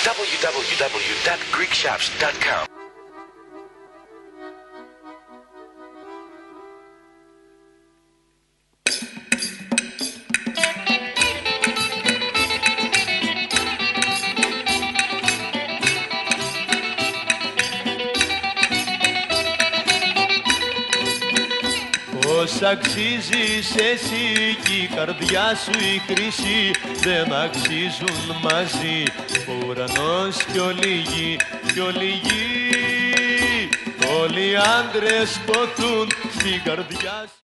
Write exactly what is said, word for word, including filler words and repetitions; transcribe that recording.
double-u double-u double-u dot greek chefs dot com. Πώς αξίζεις εσύ κι η καρδιά σου η χρυσή, δεν αξίζουν μαζί ο ουρανός κι όλη η γη, κι όλη η γη. Όλοι οι άντρες ποθούν στην καρδιά σου.